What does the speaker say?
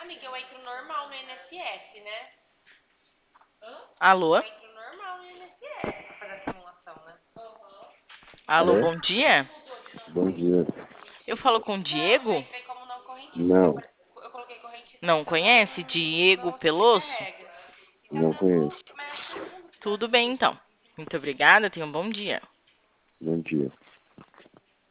Amiga, eu entro normal no INSS, né? Alô? Eu entro normal no INSS pra fazer a simulação, né? Alô, Alô? bom dia. Bom dia. Eu falo com o Não, eu já Diego? entrei como não correntista, porque Não, eu coloquei correntista, Não mas agora conhece Diego não Pelosso? sobrecarrega. não conheço. Mas todo mundo Tudo sabe. bem, então. Muito obrigada, tenha um bom dia. Bom dia.